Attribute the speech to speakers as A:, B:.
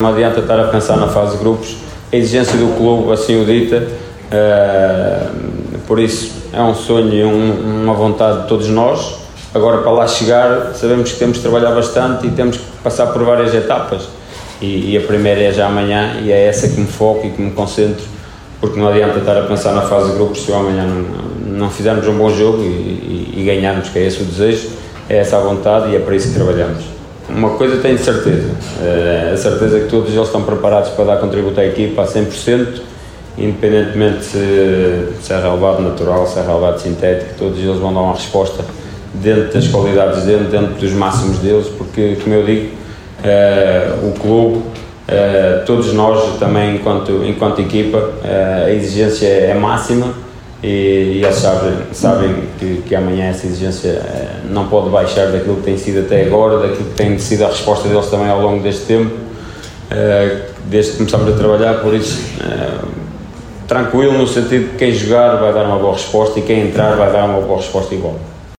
A: Não adianta estar a pensar na fase de grupos, a exigência do clube assim o dita, por isso é um sonho e uma vontade de todos nós. Agora, para lá chegar, sabemos que temos de trabalhar bastante e temos que passar por várias etapas, e a primeira é já amanhã, e é essa que me foco e que me concentro, porque não adianta estar a pensar na fase de grupos se amanhã não fizermos um bom jogo e ganharmos, que é esse o desejo, é essa a vontade, e é para isso que trabalhamos. Uma coisa tenho de certeza, a certeza que todos eles estão preparados para dar contributo à equipa a 100%, independentemente se é relevado natural, se é relevado sintético, todos eles vão dar uma resposta dentro das qualidades deles, dentro dos máximos deles, porque, como eu digo, o clube, todos nós também enquanto equipa, a exigência é máxima, e eles sabem que amanhã essa exigência não pode baixar daquilo que tem sido até agora, daquilo que tem sido a resposta deles também ao longo deste tempo, desde que começamos a trabalhar. Por isso, tranquilo, no sentido de que quem jogar vai dar uma boa resposta e quem entrar vai dar uma boa resposta igual.